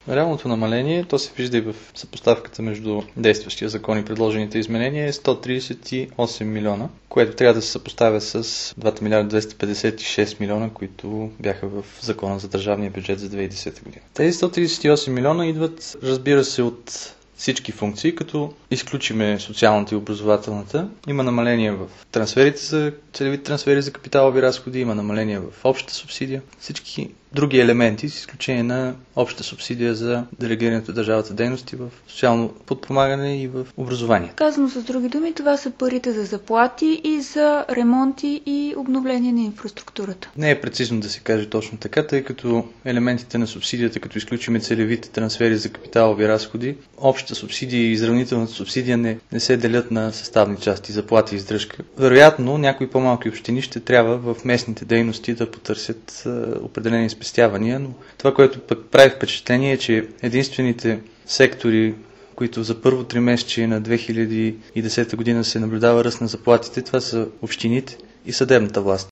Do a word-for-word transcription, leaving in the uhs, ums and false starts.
Реалното намаление, то се вижда и в съпоставката между действащия закон и предложените изменения, е сто тридесет и осем милиона, което трябва да се съпоставя с два милиарда двеста петдесет и шест милиона, които бяха в закона за държавния бюджет за две хиляди и десета година. Тези сто тридесет и осем милиона идват, разбира се, от всички функции, като изключиме социалната и образователната. Има намаление в трансферите за целеви трансфери за капиталови разходи, има намаление в общата субсидия. Всички други елементи, с изключение на обща субсидия за делегирането от държавата дейности в социално подпомагане и в образование. Казано с други думи, това са парите за заплати и за ремонти и обновление на инфраструктурата. Не е прецизно да се каже точно така, тъй като елементите на субсидията, като изключиме целевите трансфери за капиталови разходи, общата субсидия и изравнителната субсидия не, не се делят на съставни части, заплати и издръжка. Вероятно, някои по-малки общини ще трябва в местните дейности да потърсят е, определени спестявания, но това, което пък прави впечатление е, че единствените сектори, които за първо тримесечие на две хиляди и десета година се наблюдава ръст на заплатите, това са общините и съдебната власт.